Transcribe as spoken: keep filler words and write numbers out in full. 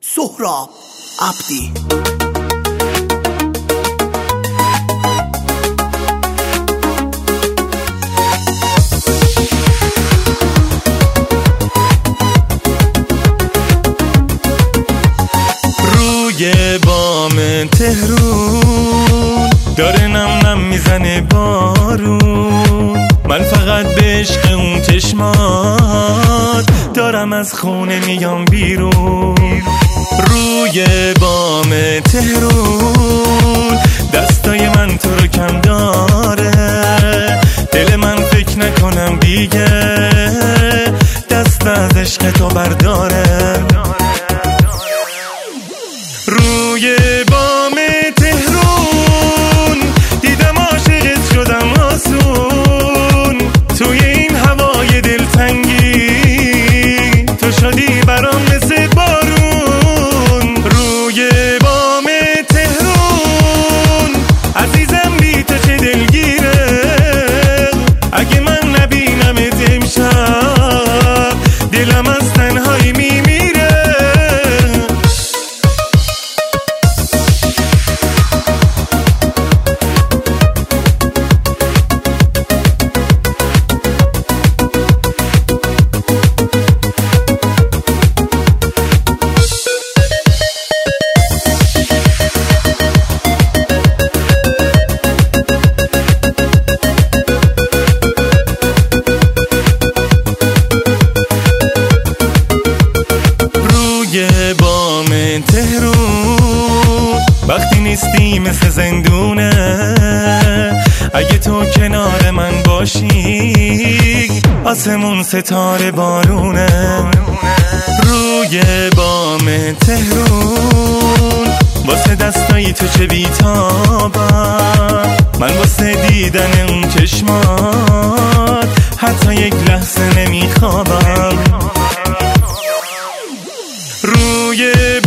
سهراب عبدی. روی بام تهرون داره نم نم میزنه بارون، من فقط به عشق اون چشمات دارم از خونه میام بیرون. روی بام تهرون دستای من تو رو کم داره، دل من فکر نکنم دیگه دست از عشق تو برداره. روی بام تهرون دیدم عاشقت شدم آسون، توی این هوای دلتنگی تو شدی برام مثل بارون. روی بام تهرون عزیزم بی تو چه دلگیره، اگه من نبینمت امشب دلم از تنهایی میمیره. بام تهرون وقتی نیستی مثل زندونه، اگه تو کنار من باشی آسمون ستاره بارونه. روی بام تهرون واسه دستای تو چه بیتابم، من واسه دیدن اون چشمات حتی یک لحظه نمیخوابم. روی